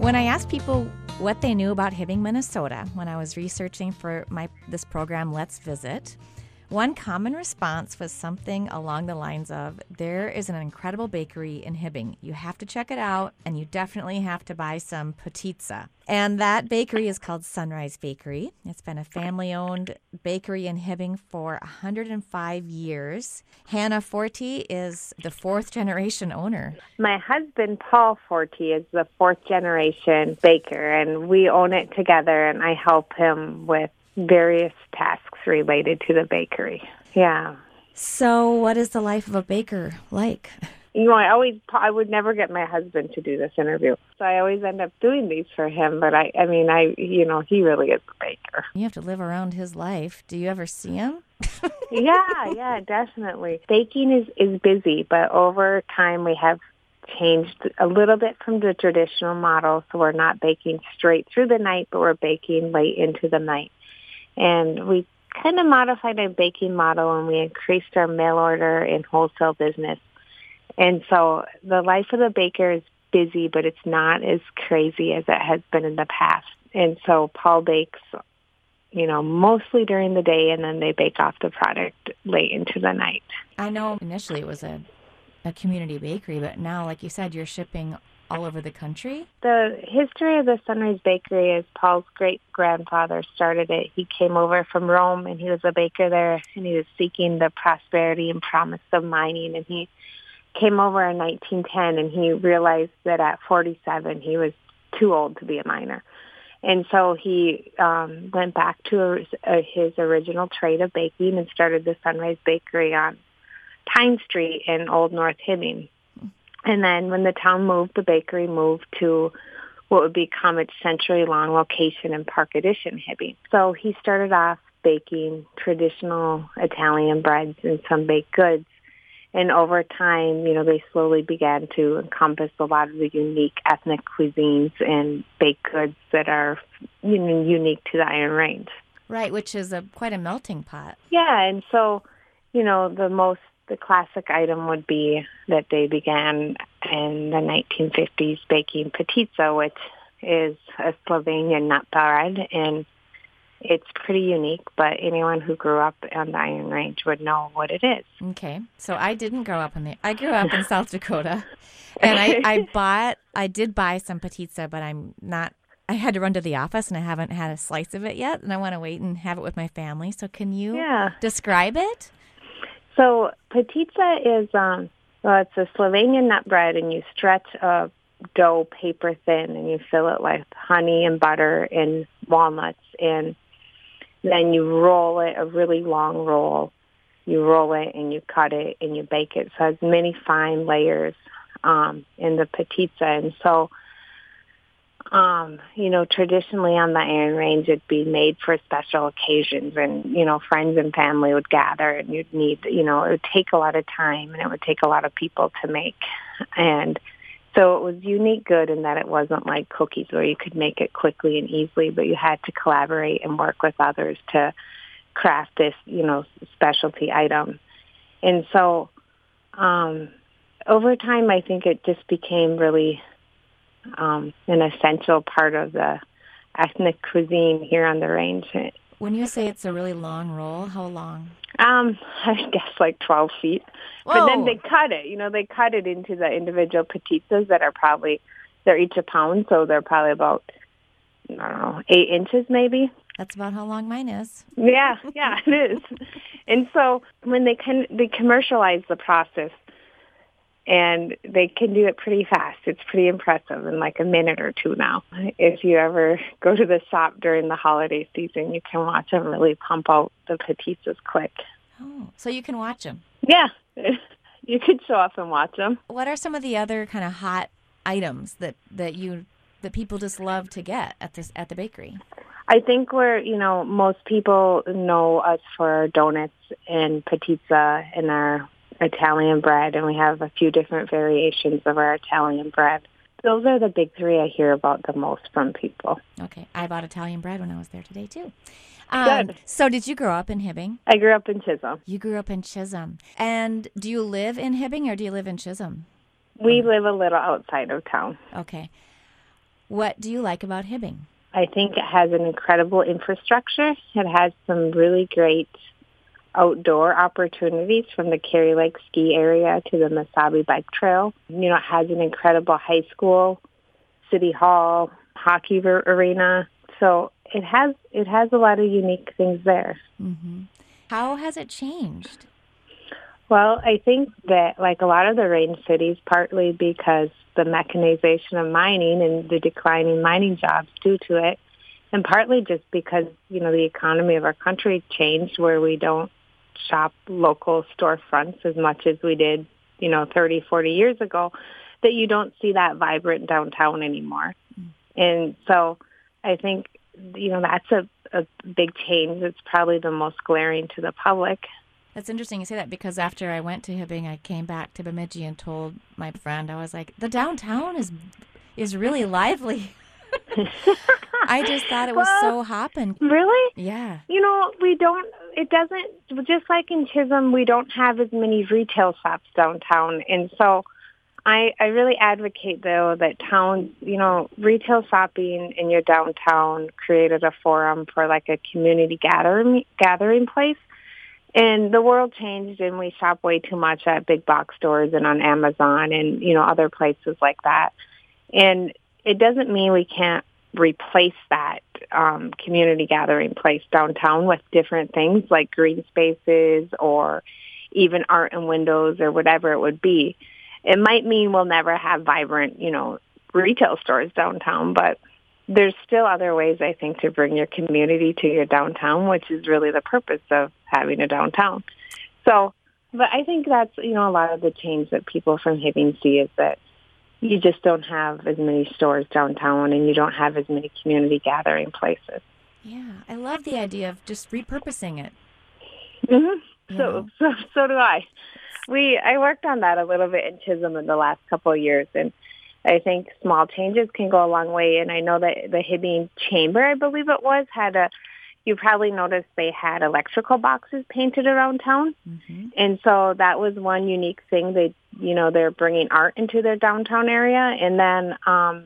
When I asked people what they knew about Hibbing, Minnesota, when I was researching for this program, Let's Visit, one common response was something along the lines of, there is an incredible bakery in Hibbing. You have to check it out, and you definitely have to buy some Petitza. And that bakery is called Sunrise Bakery. It's been a family-owned bakery in Hibbing for 105 years. Hannah Forte is the fourth-generation owner. My husband, Paul Forte, is the fourth-generation baker, and we own it together, and I help him with various tasks related to the bakery. Yeah. So what is the life of a baker like? You know, I would never get my husband to do this interview. So I always end up doing these for him. But he really is a baker. You have to live around his life. Do you ever see him? Yeah, definitely. Baking is busy, but over time we have changed a little bit from the traditional model. So we're not baking straight through the night, but we're baking late into the night. And we kind of modified our baking model, and we increased our mail order and wholesale business. And so the life of the baker is busy, but it's not as crazy as it has been in the past. And so Paul bakes, mostly during the day, and then they bake off the product late into the night. I know initially it was a community bakery, but now, like you said, you're shipping all over the country? The history of the Sunrise Bakery is Paul's great-grandfather started it. He came over from Rome, and he was a baker there, and he was seeking the prosperity and promise of mining. And he came over in 1910, and he realized that at 47, he was too old to be a miner. And so he went back to his original trade of baking and started the Sunrise Bakery on Pine Street in Old North Hibbing. And then when the town moved, the bakery moved to what would become its century-long location in Park Addition, Hibbing. So he started off baking traditional Italian breads and some baked goods. And over time, they slowly began to encompass a lot of the unique ethnic cuisines and baked goods that are unique to the Iron Range. Right, which is quite a melting pot. Yeah, and so, the classic item would be that they began in the 1950s baking Petitza, which is a Slovenian nut bread, and it's pretty unique, but anyone who grew up on the Iron Range would know what it is. Okay, so I didn't grow up I grew up in South Dakota, and I did buy some Petitza, but I had to run to the office, and I haven't had a slice of it yet, and I want to wait and have it with my family. So can you describe it? So Petitza is, it's a Slovenian nut bread, and you stretch a dough paper thin, and you fill it with honey and butter and walnuts, and then you roll it, a really long roll. You roll it, and you cut it, and you bake it. So it has many fine layers in the Petitza. And so, traditionally on the Iron Range, it'd be made for special occasions, and, friends and family would gather, and you'd need, it would take a lot of time, and it would take a lot of people to make. And so it was unique good in that it wasn't like cookies where you could make it quickly and easily, but you had to collaborate and work with others to craft this, specialty item. And so over time, I think it just became really an essential part of the ethnic cuisine here on the range. When you say it's a really long roll, how long? I guess like 12 feet. Whoa. But then they cut it. They cut it into the individual Petitzas that are they're each a pound, so they're probably about, 8 inches maybe. That's about how long mine is. Yeah, it is. And so when they commercialize the process, and they can do it pretty fast. It's pretty impressive in like a minute or two now. If you ever go to the shop during the holiday season, you can watch them really pump out the Petitzas quick. Oh, so you can watch them. Yeah, you could show up and watch them. What are some of the other kind of hot items that people just love to get at the bakery? I think most people know us for our donuts and Petitza and our Italian bread, and we have a few different variations of our Italian bread. Those are the big three I hear about the most from people. Okay. I bought Italian bread when I was there today, too. Good. So did you grow up in Hibbing? I grew up in Chisholm. You grew up in Chisholm. And do you live in Hibbing or do you live in Chisholm? We live a little outside of town. Okay. What do you like about Hibbing? I think it has an incredible infrastructure. It has some really great outdoor opportunities from the Carrie Lake ski area to the Mesabi Bike Trail. It has an incredible high school, city hall, hockey arena. So it has a lot of unique things there. Mm-hmm. How has it changed? Well, I think that like a lot of the range cities, partly because the mechanization of mining and the declining mining jobs due to it, and partly just because, the economy of our country changed where we don't shop local storefronts as much as we did, 30, 40 years ago, that you don't see that vibrant downtown anymore. And so I think, that's a big change. It's probably the most glaring to the public. That's interesting you say that, because after I went to Hibbing, I came back to Bemidji and told my friend, I was like, the downtown is really lively. I just thought it was so hopping. Really? Yeah. It doesn't, just like in Chisholm, we don't have as many retail shops downtown. And so I really advocate, though, that towns, retail shopping in your downtown created a forum for like a community gathering place. And the world changed, and we shop way too much at big box stores and on Amazon and, other places like that. And it doesn't mean we can't replace that community gathering place downtown with different things like green spaces or even art and windows or whatever it would be. It might mean we'll never have vibrant, retail stores downtown, but there's still other ways, I think, to bring your community to your downtown, which is really the purpose of having a downtown. So, but I think that's, a lot of the change that people from Hibbing see is that you just don't have as many stores downtown and you don't have as many community gathering places. Yeah, I love the idea of just repurposing it. Mm-hmm. So do I. I worked on that a little bit in Chisholm in the last couple of years, and I think small changes can go a long way. And I know that the Hibbing Chamber, I believe it was, you probably noticed they had electrical boxes painted around town. Mm-hmm. And so that was one unique thing. They're bringing art into their downtown area. And then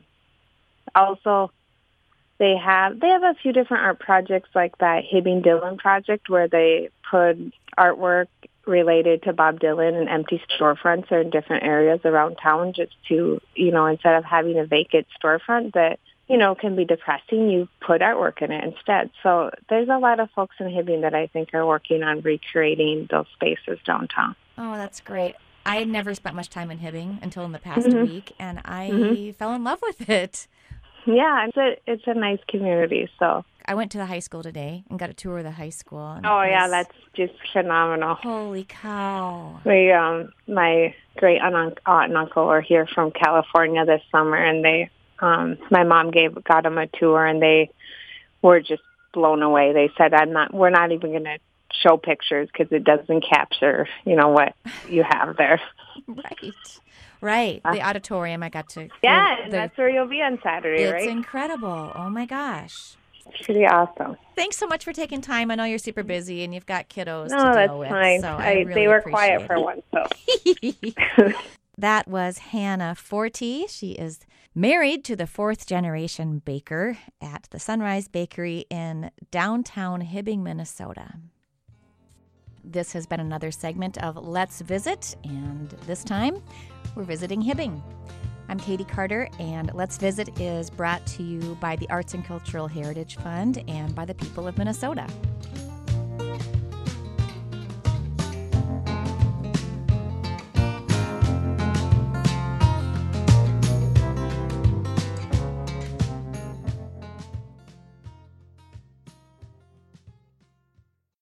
also they have a few different art projects like that Hibbing Dylan project where they put artwork related to Bob Dylan and empty storefronts or in different areas around town just to, instead of having a vacant storefront that, can be depressing, you put artwork in it instead. So there's a lot of folks in Hibbing that I think are working on recreating those spaces downtown. Oh, that's great. I had never spent much time in Hibbing until in the past week, and I fell in love with it. Yeah, it's a nice community. So I went to the high school today and got a tour of the high school. And that's just phenomenal. Holy cow! We, my great aunt and uncle were here from California this summer, and they, my mom got them a tour, and they were just blown away. They said, we're not even going to show pictures because it doesn't capture, what you have there. Right. The auditorium I got to... Yeah, and that's where you'll be on Saturday, right? It's incredible. Oh, my gosh. It's pretty awesome. Thanks so much for taking time. I know you're super busy and you've got kiddos to deal with. No, that's fine. So I really they were quiet for once, so... That was Hannah Forte. She is married to the fourth-generation baker at the Sunrise Bakery in downtown Hibbing, Minnesota. This has been another segment of Let's Visit, and this time we're visiting Hibbing. I'm Katie Carter, and Let's Visit is brought to you by the Arts and Cultural Heritage Fund and by the people of Minnesota.